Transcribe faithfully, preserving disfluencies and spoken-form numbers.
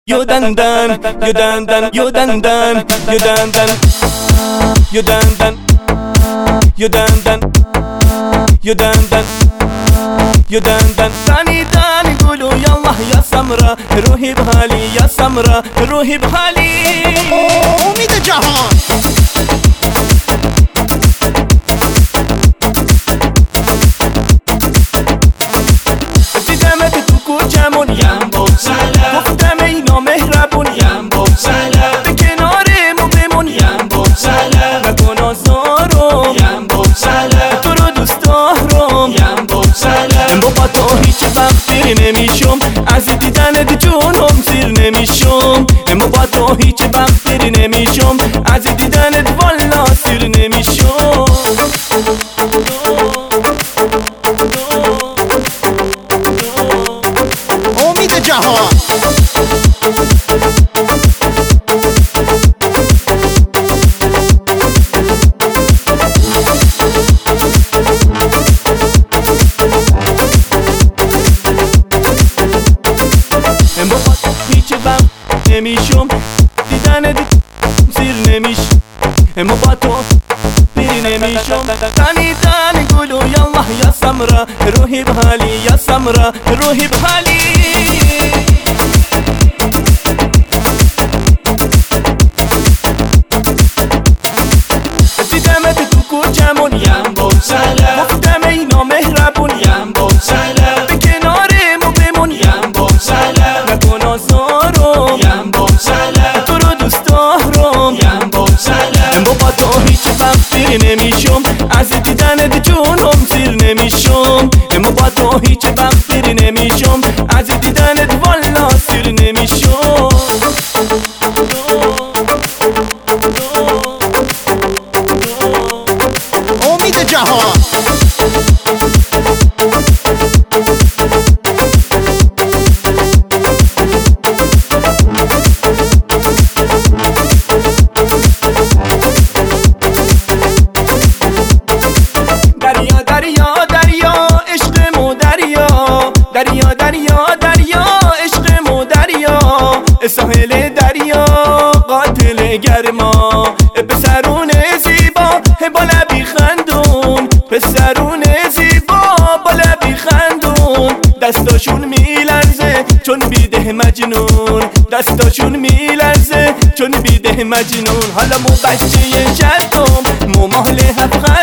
Yo dan dan, yo dan dan, yo dan dan, yo dan dan, yo dan dan, yo dan dan, yo dan dan, yo dan dan. ثاني ثاني قولوا يلا يا سمرة روحي بحالي يا سمرة روحي بحالي. امید جهان ابتدامت تو کوچمون یم بگذلا گفتم ای نامهربون یم بگذلا به کنارمون بمون یم بگذلا نکن آزارم یم بگذلا تو رو دوست دارم یم بگذلا بابا تو هیچ وقت دیر نمیشم از دیدنت جونم سیر نمیشم بابا تو هیچ وقت دیر نمیشم از دیدنت والا سیر نمیشم. امید جهان هیچ وقت نمیشم دیدن سیر نمیشم اما با تو پیر نمیشم. تانی تانی قولوا يلا يا سمرة روحي بحالي يا سمرة روحي بحالي. ابتدامت تو کوچمون یم بگذلا گفتم ای نامهربون یم بگذلا به کنارمون بمون یم بگذلا نکن آزارم یم بگذلا تو رو دوست دارم یم بگذلا بابا تو هیچ وقت دیر نمیشم از دیدنت جونم سیر نمیشم اما با تو هیچ وقت دیر نمیشم از دیدنت والا سیر نمیشم. امید جهان دریا دریا دریا عشقمو دریا دریا دریا دریا عشقمو دریا ساحل دریا قاتل گرما پسرون زیبا با لبی خندون پسرون زیبا با لبی خندون دستاشون میلرزه چون بیده مجنون دستاشون میلرزه چون بیده مجنون. حالا مو بچه جدم مو مال هفت